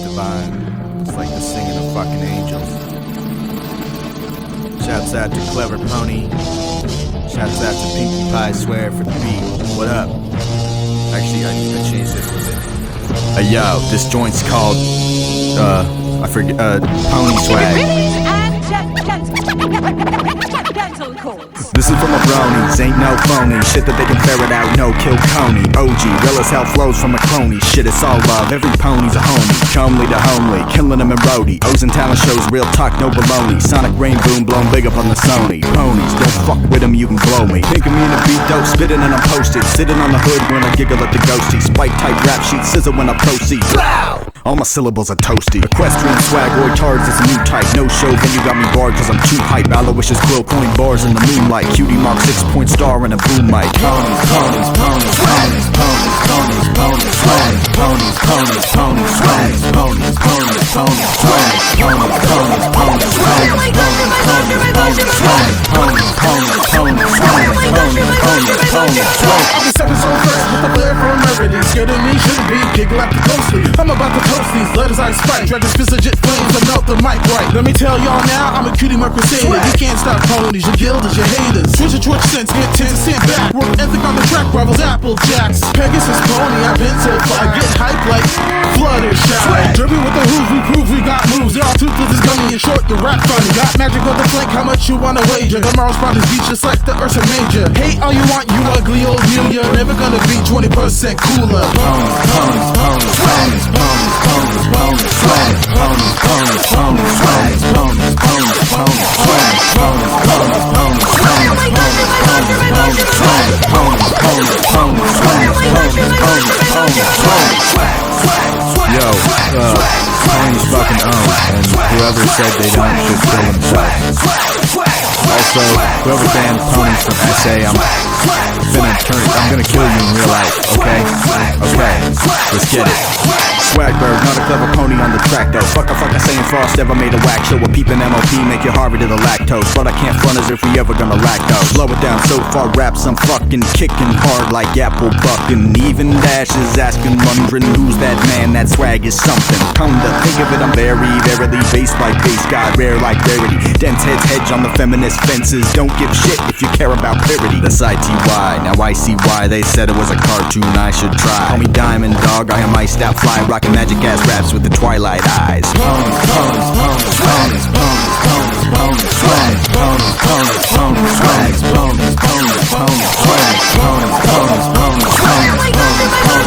divine. It's like the singing of fucking angels. Shouts out to Clever Pony. Shouts out to Pinkie Pie Swear for the beat. What up? Actually, I changed it a bit. Yo, this joint's called, I forget, Pony Swag. This is from a bronies, ain't no phony. Shit that they can ferret out, no kill Coney. OG, real as hell flows from a crony. Shit, it's all love, every pony's a homie. Comely to homely, killing them in roadie. O's and talent shows, real talk, no baloney. Sonic rain boom, blown big up on the Sony. Ponies, don't fuck with them, you can blow me. Think of me in a beat dope, spitting and I'm posted. Sitting on the hood when I giggle at the ghosties. Spike type rap sheet, scissor when I proceed. Blow! All my syllables are toasty. Equestrian swag, tards is a new type. No show, then you got me barred cause I'm too hype. Aloysius quill coin bars in the moonlight. Cutie mark 6-point star and a boom mic. Ponies, ponies, ponies, ponies, ponies, ponies, ponies, swag. Ponies, ponies, ponies, swag. Ponies, ponies, ponies, swag. Ponies, ponies, ponies, swag. Ponies, ponies, swag. Ponies, ponies, ponies, swag. Ponies, ponies, ponies, swag. I'll be stepping so fast with the flare from Merity. Scared of me, shouldn't be, giggle like the ghostly. I'm about to toast these letters I spike. Drag this fist of jet flames and melt the mic right. Let me tell y'all now, I'm a cutie mark crusader. You can't stop ponies, your guilders, your haters. Switch your Twitch cents, get 10 cent back. Work ethic on the track, rivals Apple Jacks. Pegasus pony, I've been so fly. Get hype like flooded shot. Dripping with the hooves, we prove we got moves. They're all toothless, it's gummy and short, the rap funny. Got magic on the flank, how much you wanna wager? Tomorrow's spot is beach just like the Ursa Major. Hate all you want, you ugly old you. You're never gonna be 20% cooler. Ponies, ponies, ponies, ponies, ponies, ponies, ponies, swag. Ponies, ponies, ponies, swag. Ponies, ponies, ponies, swag. Ponies, ponies, ponies, swag. Ponies, ponies, ponies, swag. Ponies, ponies, ponies, swag. Ponies, ponies, ponies, swag. Yo, ponies fucking own, and whoever said they don't should kill themselves. Also, whoever banned ponies from SA, I'm gonna kill you in real life, okay? Okay, let's get it. Swagberg, not a clever pony on the track though. Fuck saying Frost ever made a whack show. A peeping MOP make you harbor to the lactose. But I can't front as if we ever gonna lack those. Slow it down so far, raps I'm fucking kicking hard like apple bucking. Even Dash is asking, wondering who's that man. That swag is something. Come to think of it, I'm very, verily bass like bass god, rare like rarity. Dense heads hedge on the feminist fences. Don't give shit if you care about parody. That's ITY, now I see why they said it was a cartoon I should try. Call me Diamond Dog, I am iced out fly, rocking magic ass raps with the twilight eyes. Ponies, ponies, ponies, ponies, ponies, ponies, ponies, swag. Ponies, ponies, ponies, swag. Ponies, ponies, ponies, swag. Ponies, ponies, ponies, swag. Ponies, ponies,